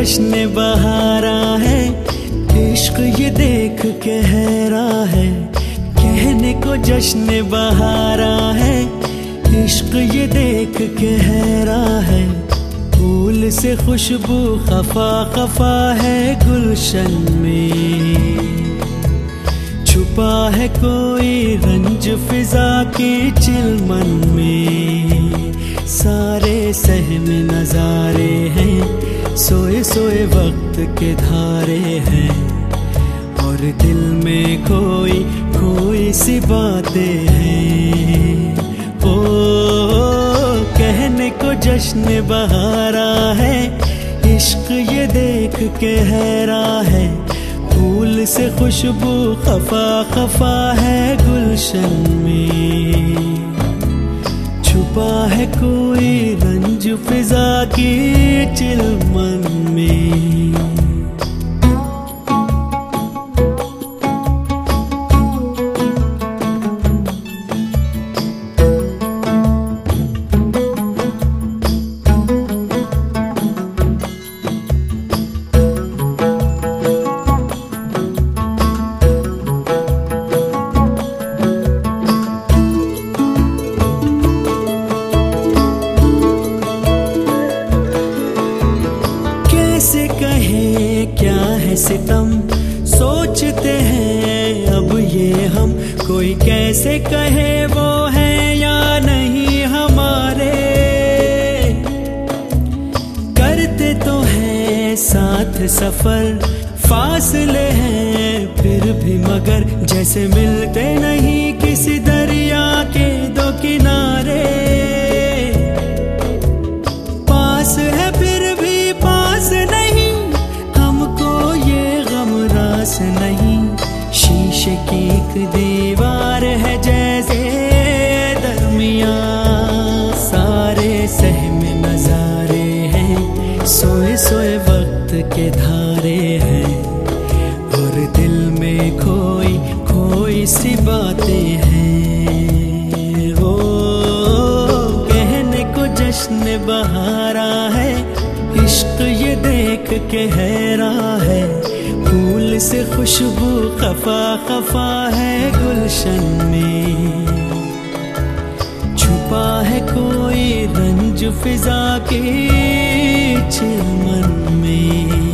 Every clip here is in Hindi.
जश्न बहारा है, इश्क ये देख के हैरा है। कहने को जश्न बहारा है, इश्क ये देख के हैरा है। फूल से खुशबू खफा खफा है गुलशन में, छुपा है कोई रंज फिजा की चिलमन में। सारे सहम नजारे हैं, सोए सोए वक्त के धारे हैं, और दिल में कोई कोई सी बातें हैं। ओ कहने को जश्न बहारा है, इश्क ये देख के हैरा है। फूल से खुशबू खफा खफा है गुलशन में, छुपा है कोई रंज फिजा की चिलमन में। कैसे कहे क्या है सितम, सोचते हैं अब ये हम। कोई कैसे कहे वो है या नहीं हमारे, करते तो हैं साथ सफर, फासले हैं फिर भी मगर। जैसे मिलते नहीं किसी दरिया के दो किनारे, पास है फिर भी पास नहीं, हमको ये गम रास नहीं। शीशे की एक दीवार है जैसे दरमियां, सारे सहम नजारे हैं, सोए सोए वक्त के धारे हैं, और दिल में कोई कोई सी बातें हैं। वो कहने को जश्न बहारा है, इश्क ये देख के हैरा है। फूल से खुशबू खफा खफा है गुलशन में, छुपा है कोई रंज फिजा की चिलमन में।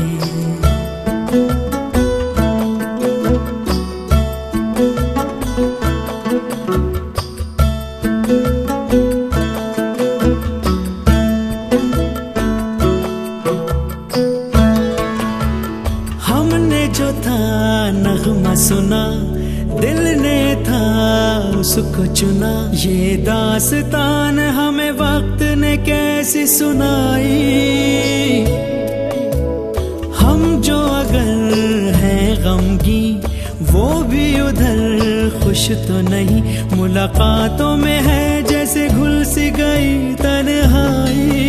हमने जो था नगमा सुना, दिल ने था उसको चुना। ये दास्तान हमें वक्त ने कैसी सुनाई, हम जो अगर हैं गमगी वो भी उधर खुश तो नहीं। मुलाकातों में है जैसे घुल सी गई तन्हाई,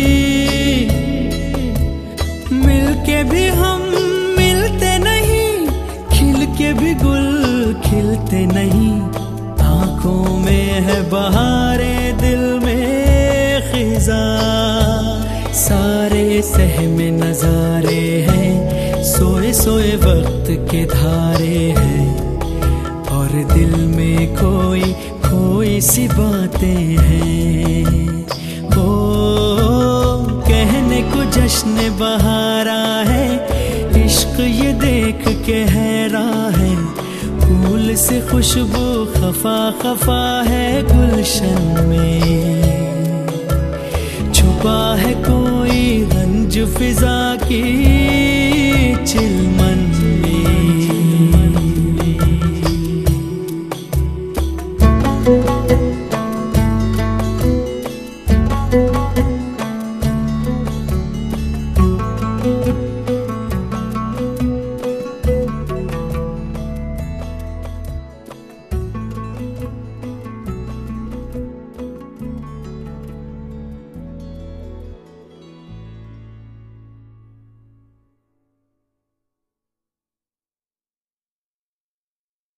मिलके भी हम मिलते नहीं, खिल के भी गुल खिलते नहीं। आंखों में है बहारे, दिल में खिजा, सारे सहम नजारे हैं, सोए सोए वक्त के धारे हैं, और दिल में कोई कोई सी बातें हैं। ओ कहने को जश्न बहारा है, इश्क ये देख के हैरा है। फूल से खुशबू खफा खफा है गुलशन में, छुपा है कोई रंज फिजा की चिलमन।